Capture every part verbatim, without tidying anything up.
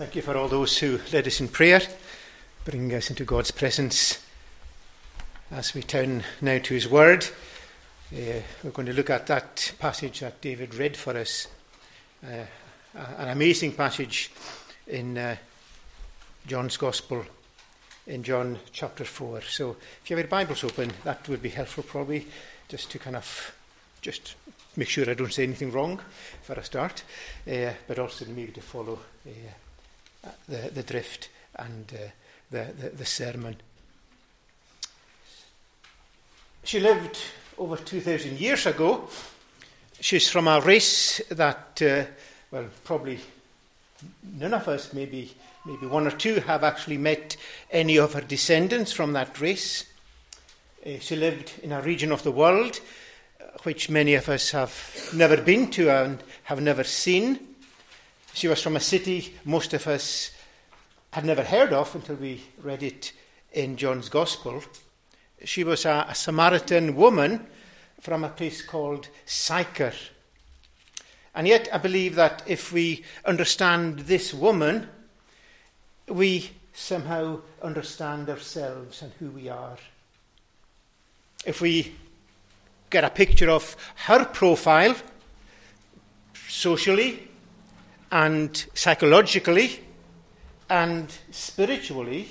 Thank you for all those who led us in prayer, bringing us into God's presence. As we turn now to his word, uh, we're going to look at that passage that David read for us. Uh, an amazing passage in uh, John's Gospel, in John chapter four. So if you have your Bibles open, that would be helpful probably, just to kind of just make sure I don't say anything wrong for a start, uh, but also maybe to follow uh, the, the drift and uh, the, the, the sermon. She lived over two thousand years ago. She's from a race that, uh, well, probably none of us, maybe maybe one or two, have actually met any of her descendants from that race. Uh, she lived in a region of the world which many of us have never been to and have never seen. She was from a city most of us had never heard of until we read it in John's Gospel. She was a, a Samaritan woman from a place called Sychar. And yet I believe that if we understand this woman, we somehow understand ourselves and who we are. If we get a picture of her profile, socially and psychologically and spiritually,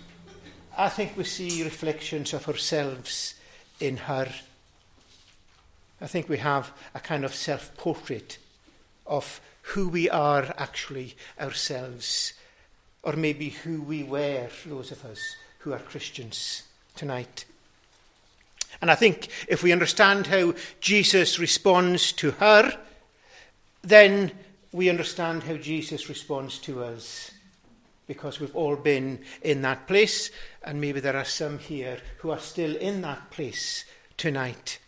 I think we see reflections of ourselves in her. I think we have a kind of self-portrait of who we are actually ourselves, or maybe who we were, those of us who are Christians tonight. And I think if we understand how Jesus responds to her, then we understand how Jesus responds to us, because we've all been in that place, and maybe there are some here who are still in that place tonight.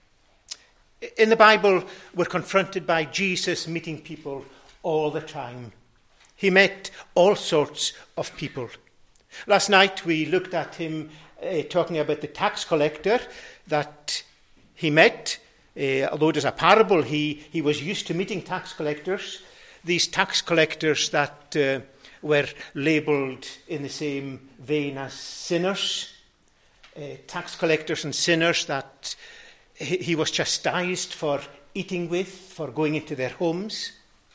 In the Bible, we're confronted by Jesus meeting people all the time. He met all sorts of people. Last night we looked at him uh, talking about the tax collector that he met. Uh, although it is a parable, he, he was used to meeting tax collectors. These tax collectors that uh, were labelled in the same vein as sinners. Uh, tax collectors and sinners that he, he was chastised for eating with, for going into their homes.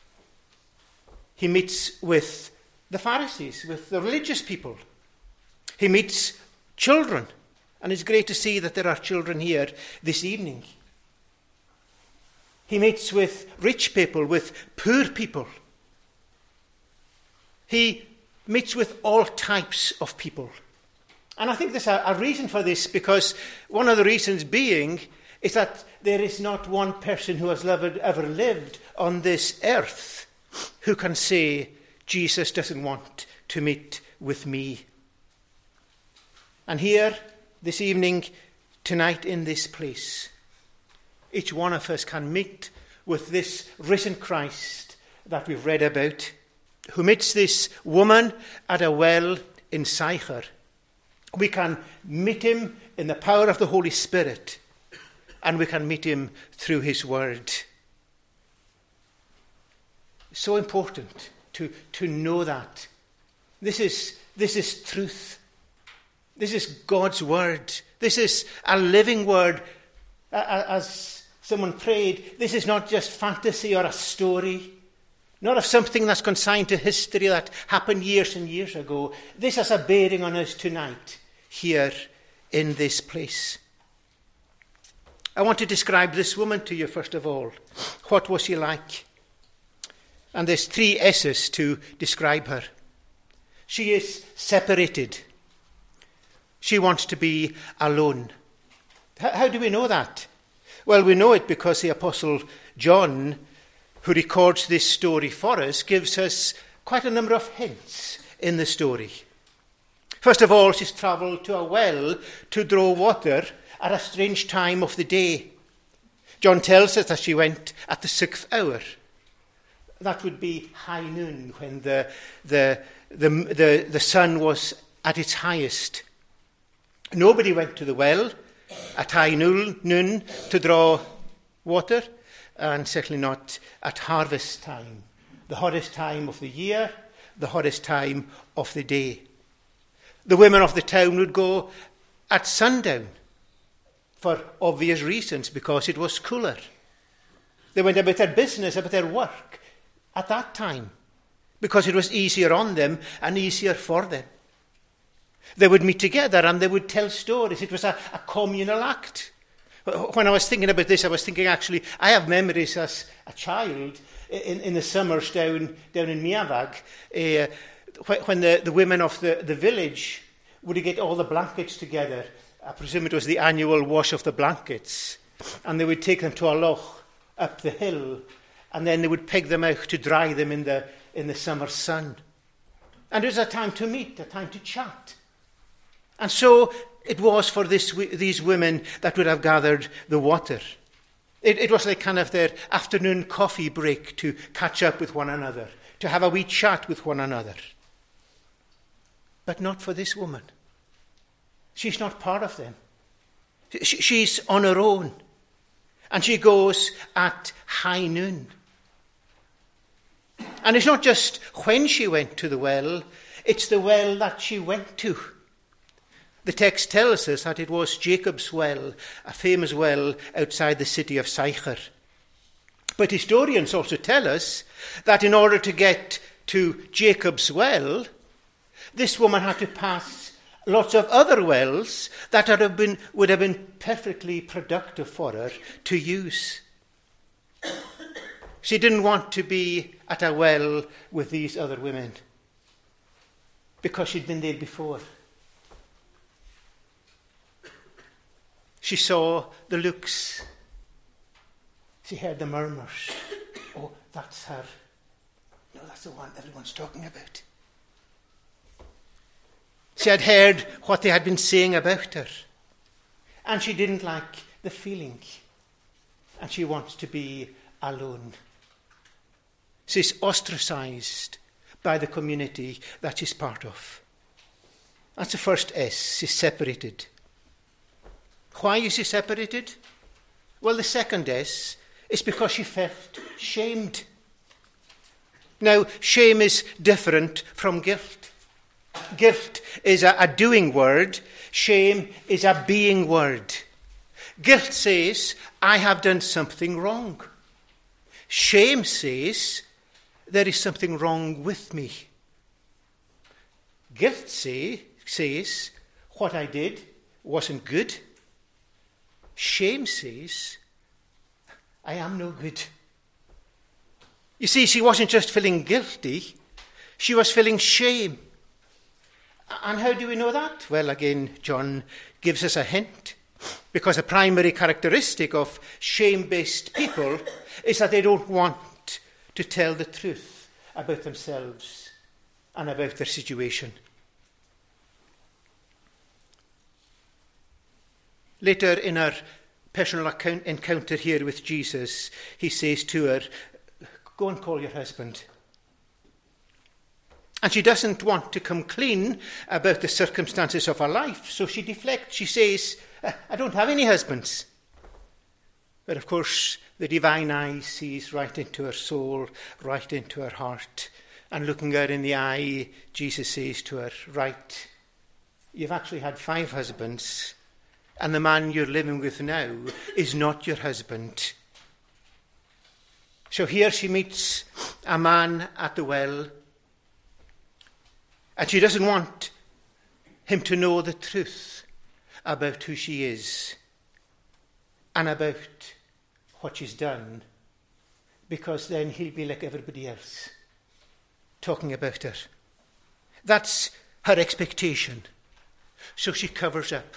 He meets with the Pharisees, with the religious people. He meets children, and it's great to see that there are children here this evening. He meets with rich people, with poor people. He meets with all types of people. And I think there's a, a reason for this, because one of the reasons being is that there is not one person who has ever, ever lived on this earth who can say, Jesus doesn't want to meet with me. And here, this evening, tonight in this place, each one of us can meet with this risen Christ that we've read about, who meets this woman at a well in Sychar. We can meet him in the power of the Holy Spirit, and we can meet him through his word. So important to, to know that. This is, this is truth. This is God's word. This is a living word. As someone prayed, this is not just fantasy or a story, not of something that's consigned to history that happened years and years ago. This has a bearing on us tonight, here in this place. I want to describe this woman to you first of all. What was she like? And there's three S's to describe her. She is separated. She wants to be alone. How do we know that? Well, we know it because the Apostle John, who records this story for us, gives us quite a number of hints in the story. First of all, she's travelled to a well to draw water at a strange time of the day. John tells us that she went at the sixth hour. That would be high noon, when the, the, the, the, the sun was at its highest. Nobody went to the well at high noon, noon to draw water, and certainly not at harvest time, the hottest time of the year, the hottest time of the day. The women of the town would go at sundown for obvious reasons, because it was cooler. They went about their business, about their work at that time, because it was easier on them and easier for them. They would meet together and they would tell stories. It was a, a communal act. When I was thinking about this, I was thinking, actually, I have memories as a child in, in the summers down, down in Miavag, uh, when the, the women of the, the village would get all the blankets together. I presume it was the annual wash of the blankets. And they would take them to a loch up the hill, and then they would peg them out to dry them in the, in the summer sun. And it was a time to meet, a time to chat. And so it was for this, these women that would have gathered the water. It, it was like kind of their afternoon coffee break to catch up with one another, to have a wee chat with one another. But not for this woman. She's not part of them. She, she's on her own. And she goes at high noon. And it's not just when she went to the well, it's the well that she went to. The text tells us that it was Jacob's well, a famous well outside the city of Sychar. But historians also tell us that in order to get to Jacob's well, this woman had to pass lots of other wells that would have been, would have been perfectly productive for her to use. She didn't want to be at a well with these other women because she'd been there before. She saw the looks. She heard the murmurs. Oh, that's her. No, that's the one everyone's talking about. She had heard what they had been saying about her. And she didn't like the feeling. And she wants to be alone. She's ostracized by the community that she's part of. That's the first S. She's separated. Why is she separated? Well, the second S is because she felt shamed. Now, shame is different from guilt. Guilt is a, a doing word. Shame is a being word. Guilt says, I have done something wrong. Shame says, there is something wrong with me. Guilt say, says, what I did wasn't good. Shame says, I am no good. You see, she wasn't just feeling guilty, she was feeling shame. And how do we know that? Well, again, John gives us a hint. Because a primary characteristic of shame-based people is that they don't want to tell the truth about themselves and about their situation. Later in our personal account, encounter here with Jesus, he says to her, go and call your husband. And she doesn't want to come clean about the circumstances of her life, so she deflects. She says, I don't have any husbands. But of course, the divine eye sees right into her soul, right into her heart. And looking her in the eye, Jesus says to her, right, you've actually had five husbands, and the man you're living with now is not your husband. So here she meets a man at the well, and she doesn't want him to know the truth about who she is and about what she's done, because then he'll be like everybody else, talking about her. That's her expectation. So she covers up.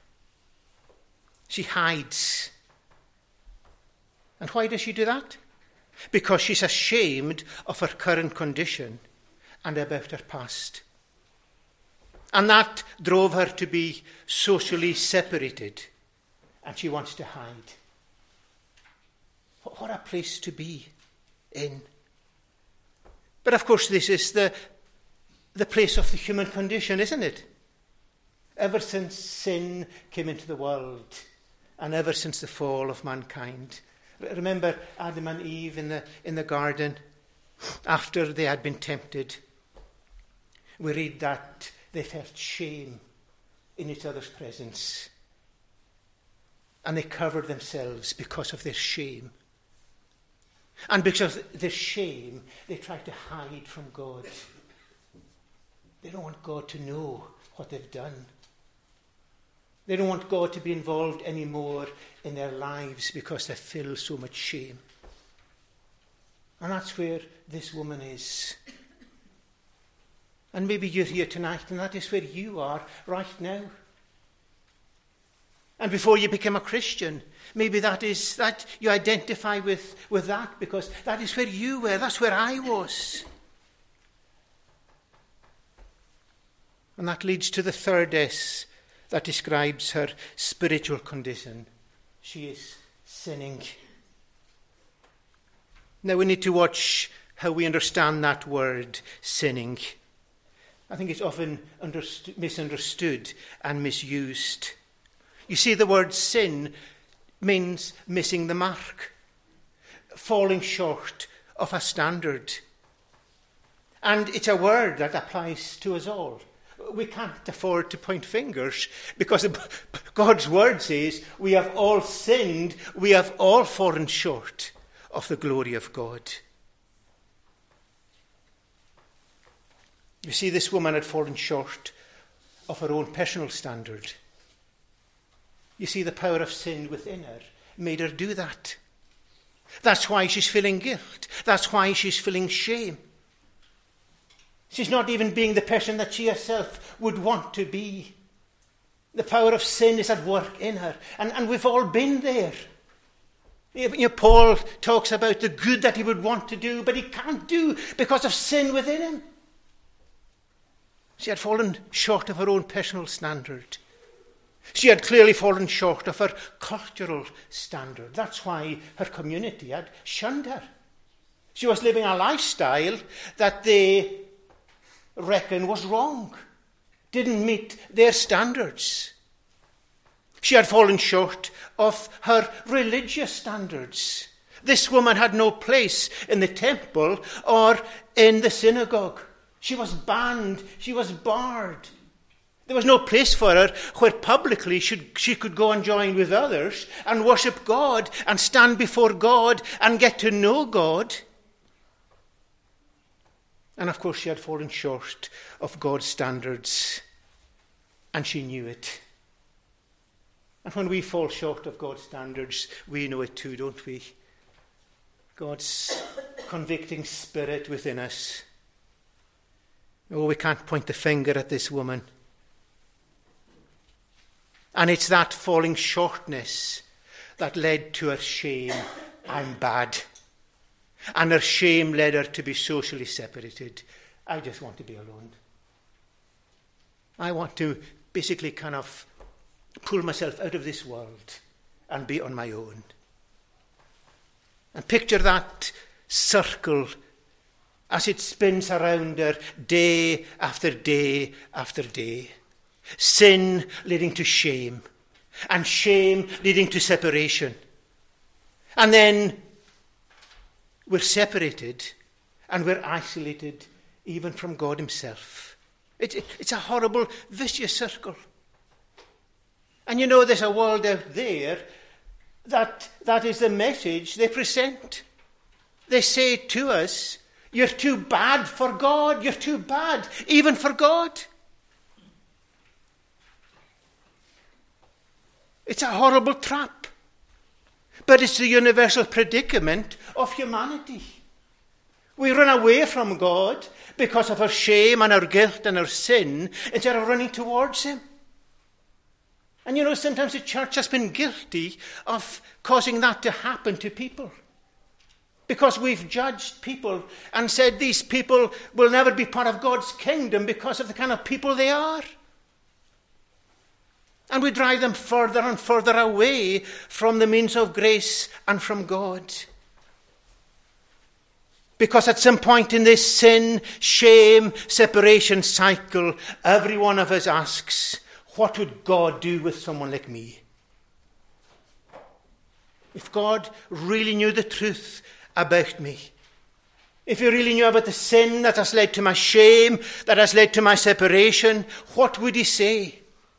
She hides. And why does she do that? Because she's ashamed of her current condition and about her past. And that drove her to be socially separated. And she wants to hide. What a place to be in. But of course, this is the, the place of the human condition, isn't it? Ever since sin came into the world, and ever since the fall of mankind. Remember Adam and Eve in the, in the garden, after they had been tempted. we read that they felt shame in each other's presence. And they covered themselves because of their shame. And because of their shame, they tried to hide from God. They don't want God to know what they've done. They don't want God to be involved anymore in their lives because they feel so much shame. And that's where this woman is. And maybe you're here tonight, and that is where you are right now. And before you become a Christian, maybe that is that you identify with, with that, because that is where you were. That's where I was. And that leads to the third S that describes her spiritual condition. She is sinning. Now we need to watch how we understand that word, sinning. I think it's often understood, misunderstood and misused. You see, the word sin means missing the mark, falling short of a standard. And it's a word that applies to us all. We can't afford to point fingers because God's word says we have all sinned, we have all fallen short of the glory of God. You see, this woman had fallen short of her own personal standard. You see, the power of sin within her made her do that. That's why she's feeling guilt. That's why she's feeling shame. She's not even being the person that she herself would want to be. The power of sin is at work in her. And, and we've all been there. You know, Paul talks about the good that he would want to do, but he can't do because of sin within him. She had fallen short of her own personal standard. She had clearly fallen short of her cultural standard. That's why her community had shunned her. She was living a lifestyle that they reckon was wrong, didn't meet their standards. She had fallen short of her religious standards. This woman had no place in the temple or in the synagogue. She was banned. She was barred. There was no place for her where publicly she, she could go and join with others and worship God and stand before God and get to know God. And of course she had fallen short of God's standards, and she knew it. And when we fall short of God's standards, we know it too, don't we? God's convicting spirit within us. Oh, we can't point the finger at this woman. And it's that falling shortness that led to her shame. I'm bad. And her shame led her to be socially separated. I just want to be alone. I want to basically kind of pull myself out of this world and be on my own. And picture that circle as it spins around her day after day after day. Sin leading to shame, and shame leading to separation. And then we're separated and we're isolated even from God himself. It, it's a horrible, vicious circle. And you know, there's a world out there that that is the message they present. They say to us, you're too bad for God. You're too bad, even for God. It's a horrible trap. But it's the universal predicament of humanity. We run away from God because of our shame and our guilt and our sin instead of running towards him. And you know, sometimes the church has been guilty of causing that to happen to people. Because we've judged people and said these people will never be part of God's kingdom because of the kind of people they are. And we drive them further and further away from the means of grace and from God. Because at some point in this sin, shame, separation cycle, every one of us asks, what would God do with someone like me? If God really knew the truth about me, if he really knew about the sin that has led to my shame, that has led to my separation, what would he say?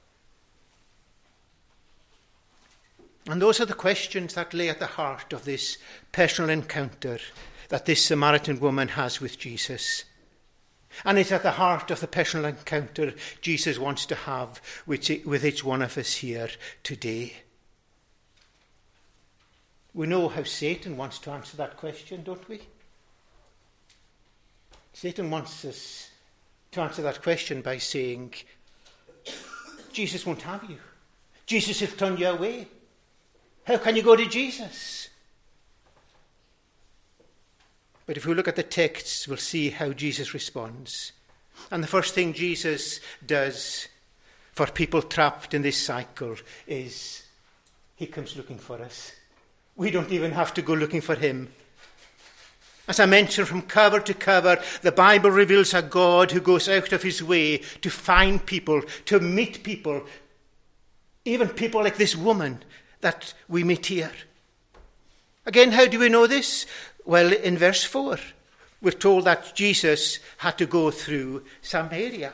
And those are the questions that lay at the heart of this personal encounter that this Samaritan woman has with Jesus. And it's at the heart of the personal encounter Jesus wants to have with each one of us here today. We know how Satan wants to answer that question, don't we? Satan wants us to answer that question by saying, Jesus won't have you. Jesus will turn you away. How can you go to Jesus? But if we look at the texts, we'll see how Jesus responds. And the first thing Jesus does for people trapped in this cycle is he comes looking for us. We don't even have to go looking for him. As I mentioned, from cover to cover, the Bible reveals a God who goes out of his way to find people, to meet people, even people like this woman that we meet here. Again, how do we know this? Well, in verse four, we're told that Jesus had to go through Samaria.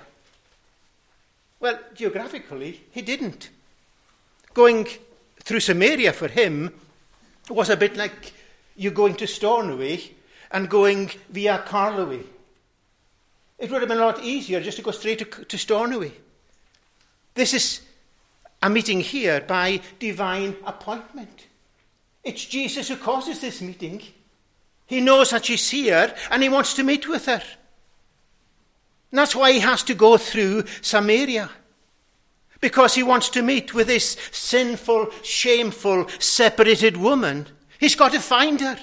Well, geographically, he didn't. Going through Samaria for him was a bit like you going to Stornoway and going via Carloway. It would have been a lot easier just to go straight to, to Stornoway. This is a meeting here by divine appointment. It's Jesus who causes this meeting. He knows that she's here and he wants to meet with her. And that's why he has to go through Samaria. Because he wants to meet with this sinful, shameful, separated woman. He's got to find her.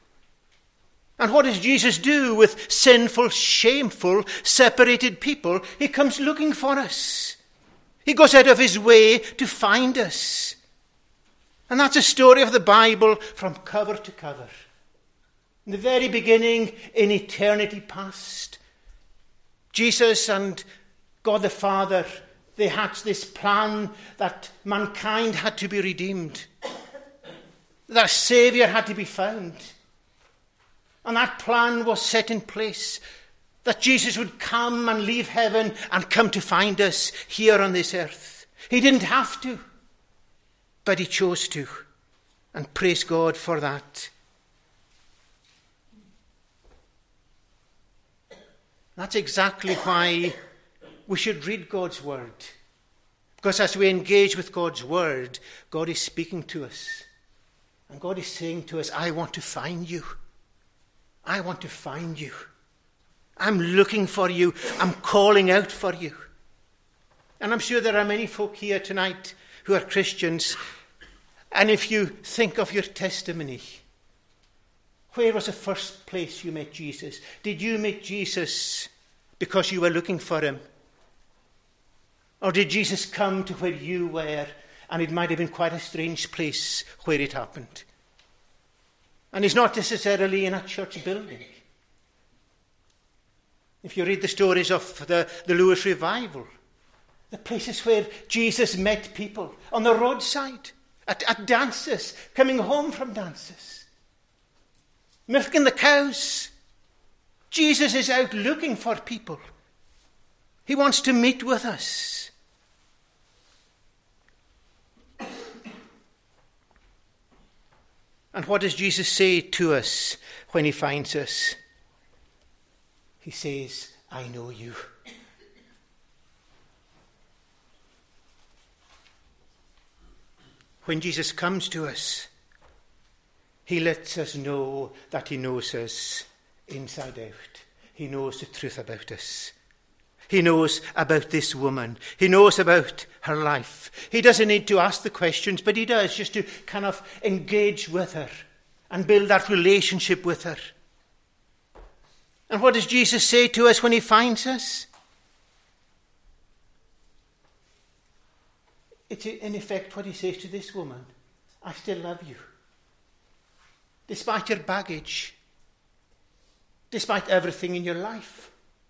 And what does Jesus do with sinful, shameful, separated people? He comes looking for us. He goes out of his way to find us. And that's a story of the Bible from cover to cover. In the very beginning, in eternity past, Jesus and God the Father, they hatched this plan that mankind had to be redeemed. That a Saviour had to be found. And that plan was set in place. That Jesus would come and leave heaven and come to find us here on this earth. He didn't have to, but he chose to. And praise God for that. That's exactly why we should read God's word. Because as we engage with God's word, God is speaking to us. And God is saying to us, I want to find you. I want to find you. I'm looking for you. I'm calling out for you. And I'm sure there are many folk here tonight who are Christians. And if you think of your testimony, where was the first place you met Jesus? Did you meet Jesus because you were looking for him? Or did Jesus come to where you were and it might have been quite a strange place where it happened? And it's not necessarily in a church building. If you read the stories of the, the Lewis revival, the places where Jesus met people on the roadside, at, at dances, coming home from dances, milking the cows. Jesus is out looking for people. He wants to meet with us. And what does Jesus say to us when he finds us? He says, I know you. When Jesus comes to us, he lets us know that he knows us inside out. He knows the truth about us. He knows about this woman. He knows about her life. He doesn't need to ask the questions, but he does, just to kind of engage with her and build that relationship with her. And what does Jesus say to us when he finds us? It's in effect what he says to this woman. I still love you. Despite your baggage. Despite everything in your life.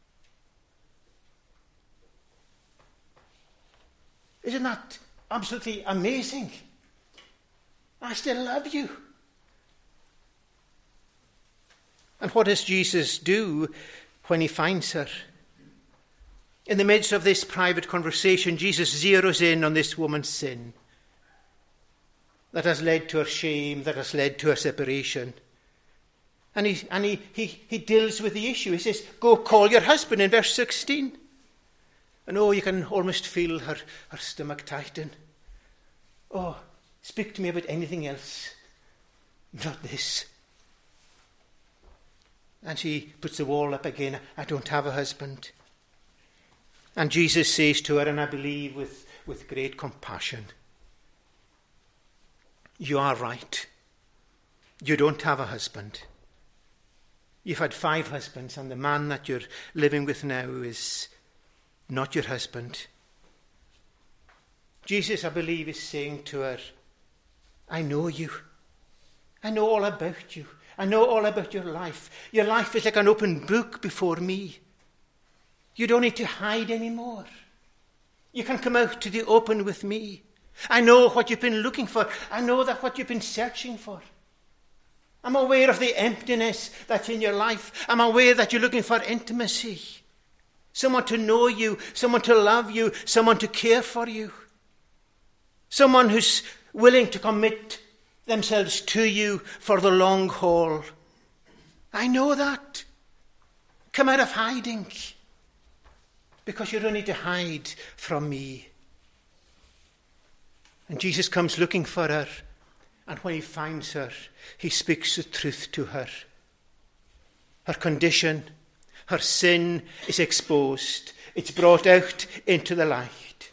Isn't that absolutely amazing? I still love you. And what does Jesus do when he finds her? In the midst of this private conversation, Jesus zeroes in on this woman's sin that has led to her shame, that has led to her separation. And he and he, he, he deals with the issue. He says, go call your husband in verse sixteen. And oh, you can almost feel her, her stomach tighten. Oh, speak to me about anything else, not this. And she puts the wall up again. I don't have a husband. And Jesus says to her, and I believe with, with great compassion, you are right. You don't have a husband. You've had five husbands, and the man that you're living with now is not your husband. Jesus, I believe, is saying to her, I know you. I know all about you. I know all about your life. Your life is like an open book before me. You don't need to hide anymore. You can come out to the open with me. I know what you've been looking for. I know that what you've been searching for. I'm aware of the emptiness that's in your life. I'm aware that you're looking for intimacy. Someone to know you, someone to love you, someone to care for you. Someone who's willing to commit themselves to you for the long haul. I know that. Come out of hiding, because you don't need to hide from me. And Jesus comes looking for her, and when he finds her, he speaks the truth to her. Her condition, her sin is exposed. It's brought out into the light.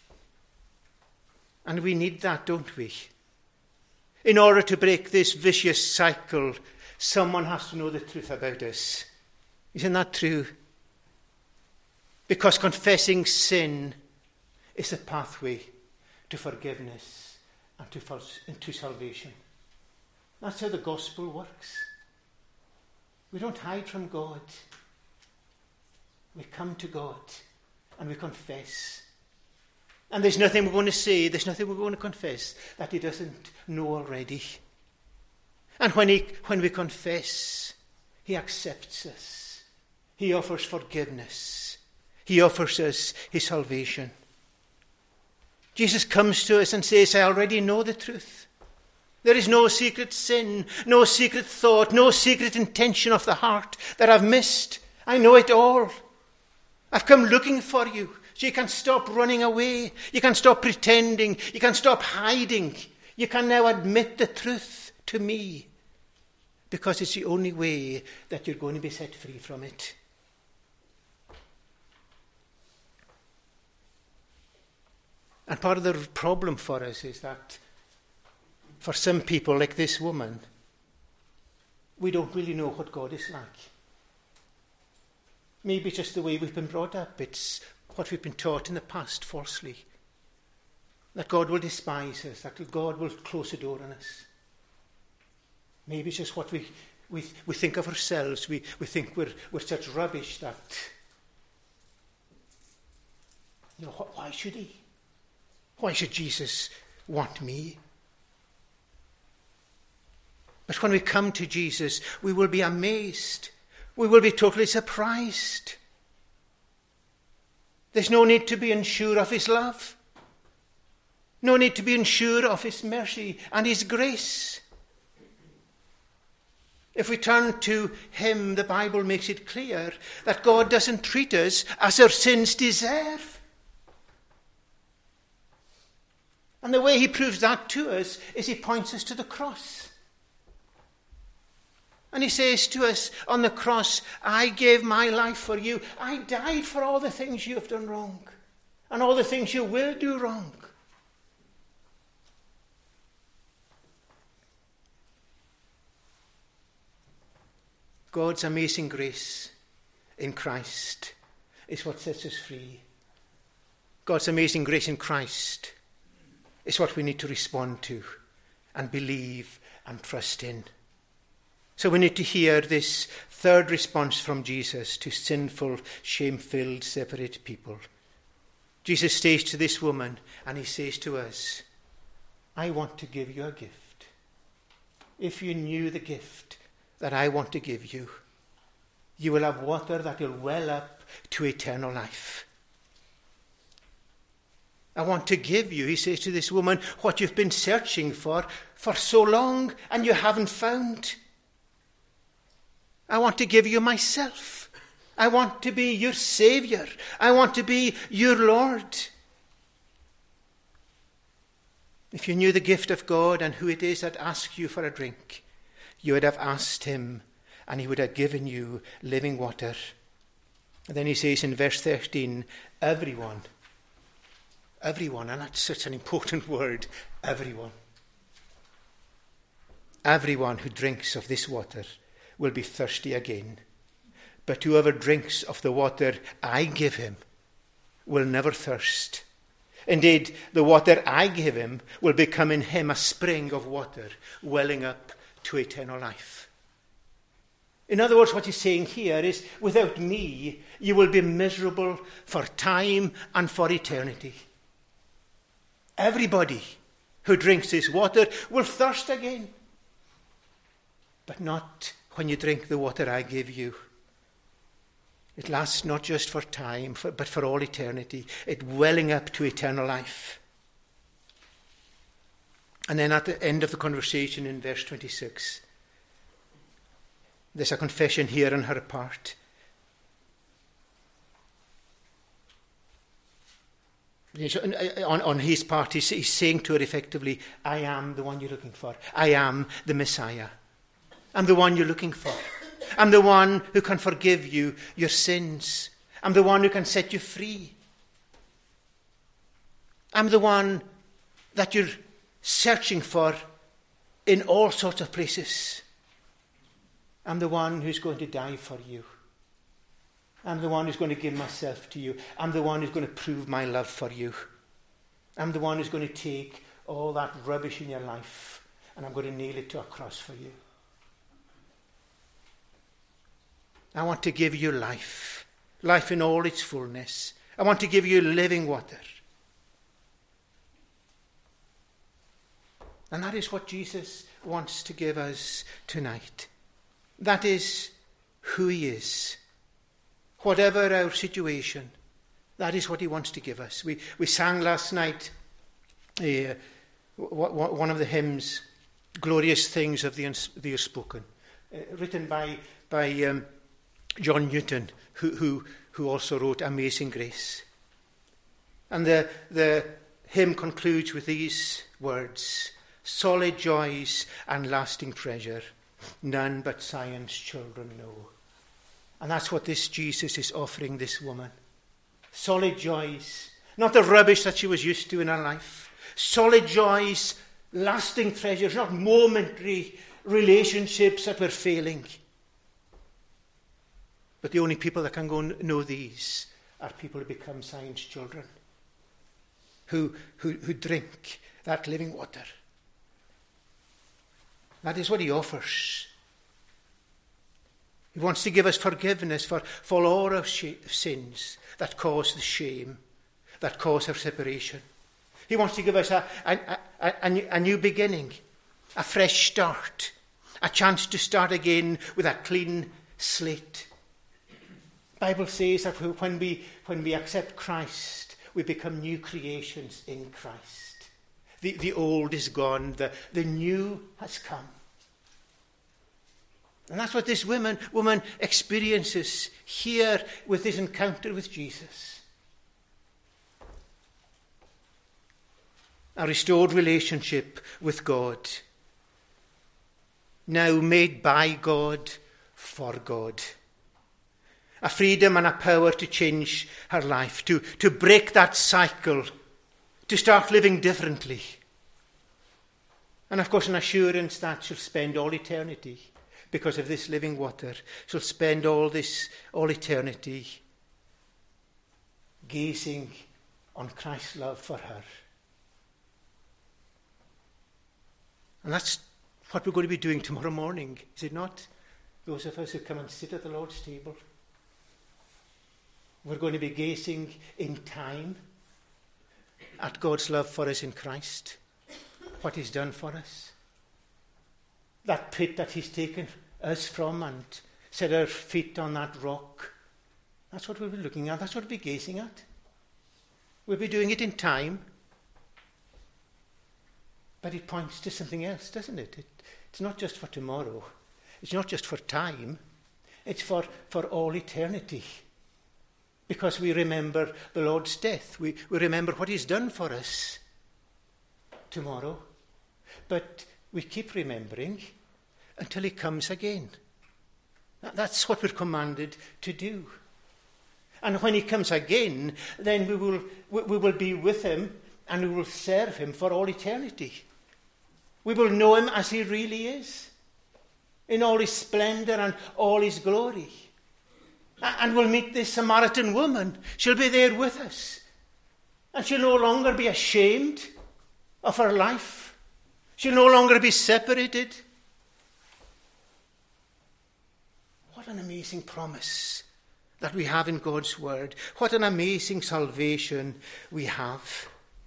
And we need that, don't we? In order to break this vicious cycle, someone has to know the truth about us. Isn't that true? Because confessing sin is a pathway to forgiveness and to, and to salvation. That's how the gospel works. We don't hide from God. We come to God and we confess. And there's nothing we're going to say, there's nothing we're going to confess that he doesn't know already. And when he, when we confess, he accepts us. He offers forgiveness. He offers us his salvation. Jesus comes to us and says, I already know the truth. There is no secret sin, no secret thought, no secret intention of the heart that I've missed. I know it all. I've come looking for you. So you can stop running away. You can stop pretending. You can stop hiding. You can now admit the truth to me, because it's the only way that you're going to be set free from it. And part of the problem for us is that for some people, like this woman, we don't really know what God is like. Maybe it's just the way we've been brought up. It's what we've been taught in the past falsely. That God will despise us, that God will close the door on us. Maybe it's just what we we, we think of ourselves. We, we think we're, we're such rubbish that, you know, why should he? Why should Jesus want me? But when we come to Jesus, we will be amazed. We will be totally surprised. There's no need to be unsure of his love. No need to be unsure of his mercy and his grace. If we turn to him, the Bible makes it clear that God doesn't treat us as our sins deserve. And the way he proves that to us is he points us to the cross. And he says to us on the cross, I gave my life for you. I died for all the things you have done wrong and all the things you will do wrong. God's amazing grace in Christ is what sets us free. God's amazing grace in Christ is what we need to respond to and believe and trust in. So we need to hear this third response from Jesus to sinful, shame-filled, separate people. Jesus says to this woman, and he says to us, I want to give you a gift. If you knew the gift that I want to give you. You will have water that will well up to eternal life. I want to give you, he says to this woman, what you've been searching for for so long and you haven't found. I want to give you myself. I want to be your Saviour. I want to be your Lord. If you knew the gift of God and who it is that asks you for a drink, you would have asked him and he would have given you living water. And then he says in verse thirteen, everyone, everyone, and that's such an important word, everyone. Everyone who drinks of this water will be thirsty again. But whoever drinks of the water I give him will never thirst. Indeed, the water I give him will become in him a spring of water welling up to eternal life. In other words, what he's saying here is, without me, you will be miserable for time and for eternity. Everybody who drinks this water will thirst again. But not when you drink the water I give you. It lasts not just for time, for, but for all eternity. It welling up to eternal life. And then at the end of the conversation in verse twenty-six, there's a confession here on her part. On, on his part, he's, he's saying to her effectively, I am the one you're looking for. I am the Messiah. I'm the one you're looking for. I'm the one who can forgive you your sins. I'm the one who can set you free. I'm the one that you're searching for in all sorts of places. I'm the one who's going to die for you. I'm the one who's going to give myself to you. I'm the one who's going to prove my love for you. I'm the one who's going to take all that rubbish in your life and I'm going to nail it to a cross for you. I want to give you life, life in all its fullness. I want to give you living water. And that is what Jesus wants to give us tonight. That is who he is. Whatever our situation, that is what he wants to give us. We we sang last night uh, one of the hymns, Glorious Things of the, Uns- the Unspoken, uh, written by by um, John Newton, who, who who also wrote Amazing Grace. And the the hymn concludes with these words: solid joys and lasting treasure, none but Zion's children know. And that's what this Jesus is offering this woman. Solid joys, not the rubbish that she was used to in her life. Solid joys, lasting treasures, not momentary relationships that were failing. But the only people that can go and know these are people who become Zion's children, who, who, who drink that living water. That is what he offers. He wants to give us forgiveness for, for all our sh- sins that cause the shame, that cause our separation. He wants to give us a, a, a, a, new, a new beginning, a fresh start, a chance to start again with a clean slate. The Bible says that when we, when we accept Christ, we become new creations in Christ. The, the old is gone, the, the new has come. And that's what this woman, woman experiences here with this encounter with Jesus. A restored relationship with God. Now made by God for God. A freedom and a power to change her life, to, to break that cycle, to start living differently. And of course an assurance that she'll spend all eternity, because of this living water, she'll spend all this, all eternity gazing on Christ's love for her. And that's what we're going to be doing tomorrow morning, is it not? Those of us who come and sit at the Lord's table. We're going to be gazing in time at God's love for us in Christ, what he's done for us. That pit that he's taken us from and set our feet on that rock. That's what we'll be looking at. That's what we'll be gazing at. We'll be doing it in time. But it points to something else, doesn't it? it it's not just for tomorrow. It's not just for time. It's for, for all eternity. Because we remember the Lord's death. We, we remember what he's done for us tomorrow. But we keep remembering until he comes again. That's what we're commanded to do. And when he comes again, then we will, we will be with him and we will serve him for all eternity. We will know him as he really is, in all his splendor and all his glory. And we'll meet this Samaritan woman. She'll be there with us. And she'll no longer be ashamed of her life. She'll no longer be separated. What an amazing promise that we have in God's word. What an amazing salvation we have.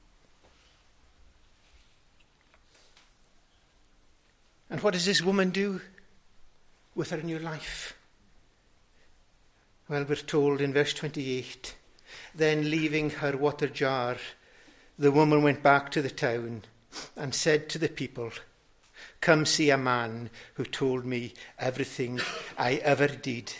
And what does this woman do with her new life? Well, we're told in verse twenty-eight, then leaving her water jar, the woman went back to the town and said to the people, come see a man who told me everything I ever did.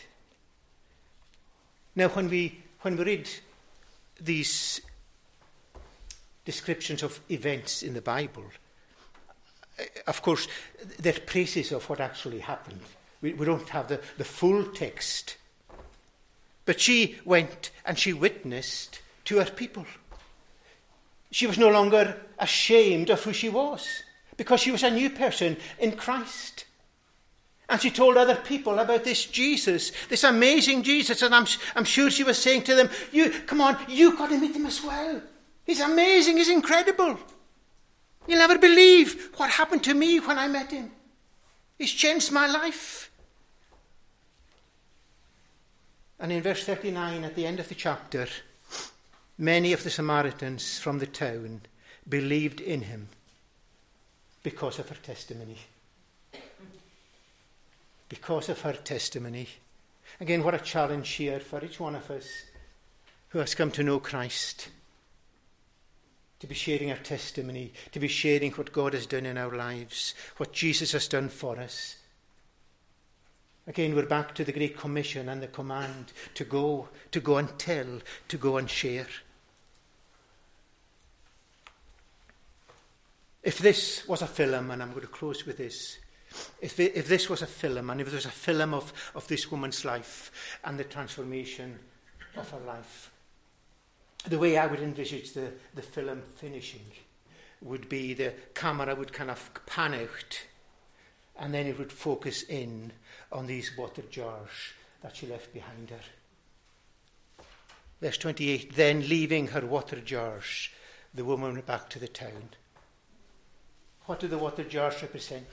Now, when we when we read these descriptions of events in the Bible, of course, they're traces of what actually happened. We, we don't have the, the full text. But she went and she witnessed to her people. She was no longer ashamed of who she was, because she was a new person in Christ. And she told other people about this Jesus, this amazing Jesus. And I'm, I'm sure she was saying to them, "You, come on, you've got to meet him as well. He's amazing, he's incredible. You'll never believe what happened to me when I met him. He's changed my life." And in verse thirty-nine, at the end of the chapter, many of the Samaritans from the town believed in him because of her testimony. Because of her testimony. Again, what a challenge here for each one of us who has come to know Christ. To be sharing our testimony, to be sharing what God has done in our lives, what Jesus has done for us. Again, we're back to the Great Commission and the command to go, to go and tell, to go and share. If this was a film, and I'm going to close with this, if, it, if this was a film, and if there was a film of, of this woman's life and the transformation of her life, the way I would envisage the, the film finishing would be the camera would kind of pan out, and then it would focus in on these water jars that she left behind her. Verse twenty-eight, then leaving her water jars, the woman went back to the town. What do the water jars represent?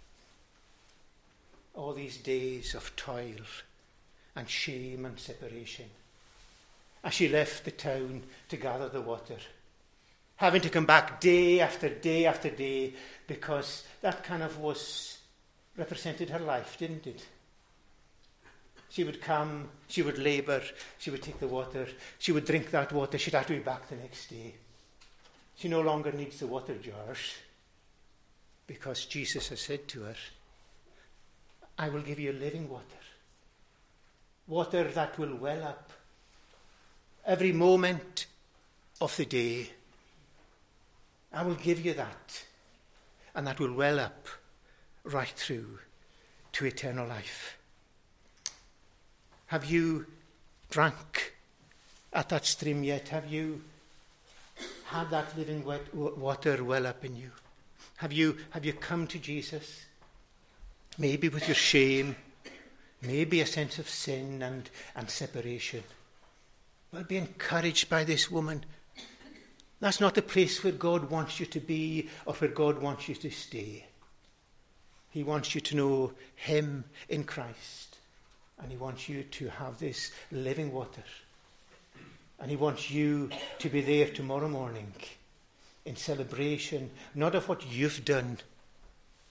All these days of toil and shame and separation. As she left the town to gather the water, having to come back day after day after day, because that kind of was represented her life, didn't it? She would come, she would labour, she would take the water, she would drink that water, she'd have to be back the next day. She no longer needs the water jars, because Jesus has said to her, I will give you living water. Water that will well up every moment of the day. I will give you that. And that will well up right through to eternal life. Have you drank at that stream yet? Have you had that living wet water well up in you? Have you, have you come to Jesus? Maybe with your shame, maybe a sense of sin and, and separation. Well, be encouraged by this woman. That's not the place where God wants you to be or where God wants you to stay. He wants you to know him in Christ. And he wants you to have this living water. And he wants you to be there tomorrow morning in celebration, not of what you've done,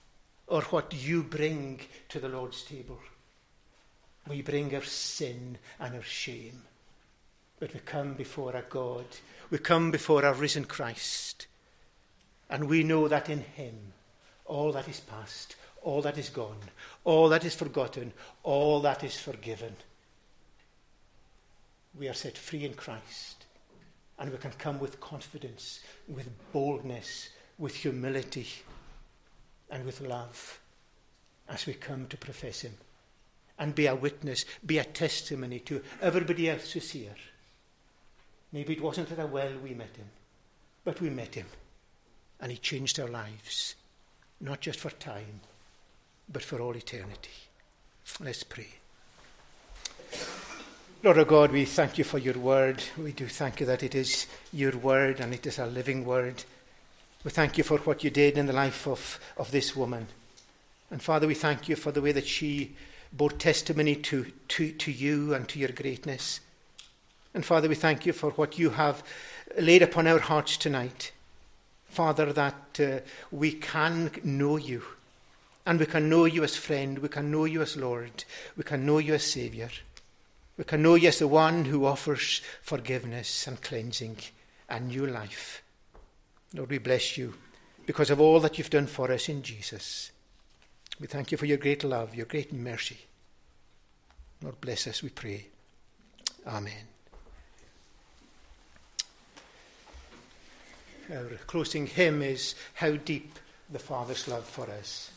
or what you bring to the Lord's table. We bring our sin and our shame. But we come before our God. We come before our risen Christ. And we know that in him, all that is past, all that is gone, all that is forgotten, all that is forgiven. We are set free in Christ. And we can come with confidence, with boldness, with humility, and with love as we come to profess him. And be a witness, be a testimony to everybody else who's here. Maybe it wasn't at a well we met him, but we met him. And he changed our lives, not just for time, but for all eternity. Let's pray. Lord our God, we thank you for your word. We do thank you that it is your word and it is a living word. We thank you for what you did in the life of, of this woman. And Father, we thank you for the way that she bore testimony to, to, to you and to your greatness. And Father, we thank you for what you have laid upon our hearts tonight. Father, that uh, we can know you. And we can know you as friend. We can know you as Lord. We can know you as Saviour. We can know you as the one who offers forgiveness and cleansing and new life. Lord, we bless you because of all that you've done for us in Jesus. We thank you for your great love, your great mercy. Lord, bless us, we pray. Amen. Our closing hymn is How Deep the Father's Love for Us.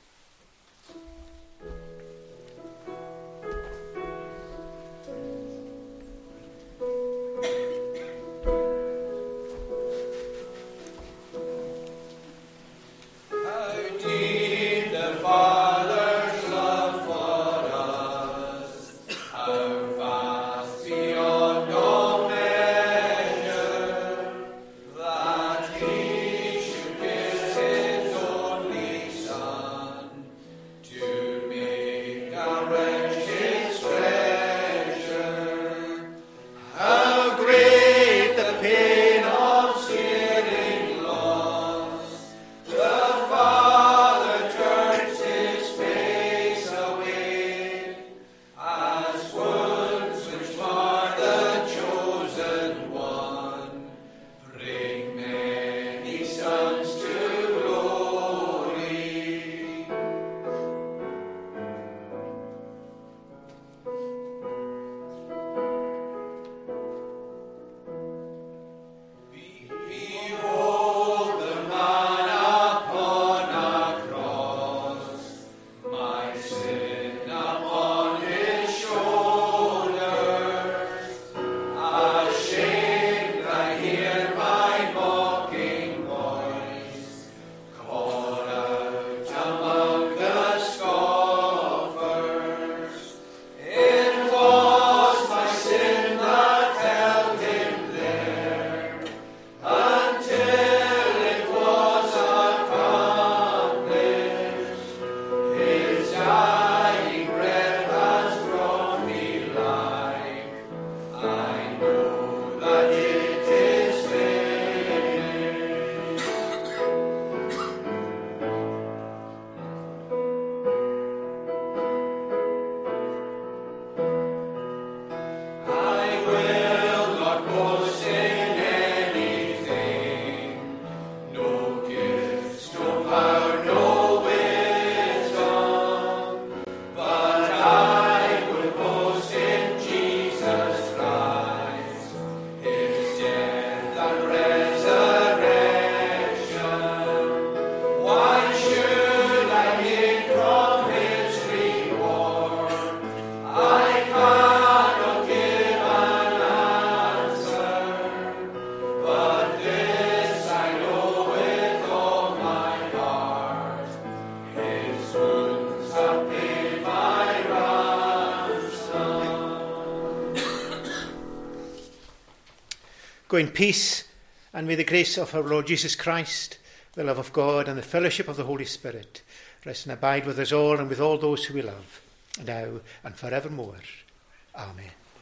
Go in peace, and may the grace of our Lord Jesus Christ, the love of God, and the fellowship of the Holy Spirit rest and abide with us all and with all those who we love, now and forevermore. Amen.